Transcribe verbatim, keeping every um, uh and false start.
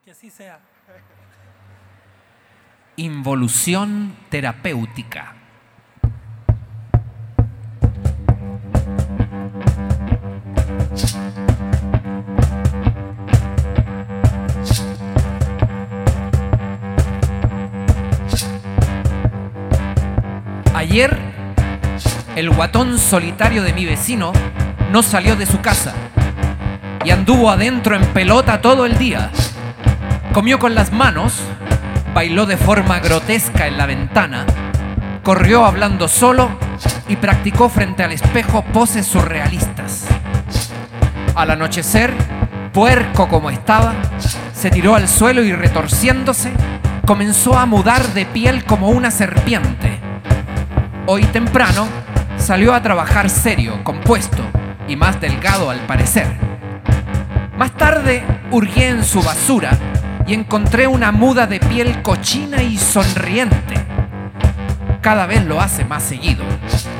Que así sea. Involución terapéutica. Ayer, el guatón solitario de mi vecino no salió de su casa y anduvo adentro en pelota todo el día. Comió con las manos, bailó de forma grotesca en la ventana, corrió hablando solo y practicó frente al espejo poses surrealistas. Al anochecer, puerco como estaba, se tiró al suelo y retorciéndose, comenzó a mudar de piel como una serpiente. Hoy temprano salió a trabajar serio, compuesto y más delgado al parecer. Más tarde hurgué en su basura y encontré una muda de piel cochina y sonriente. Cada vez lo hace más seguido.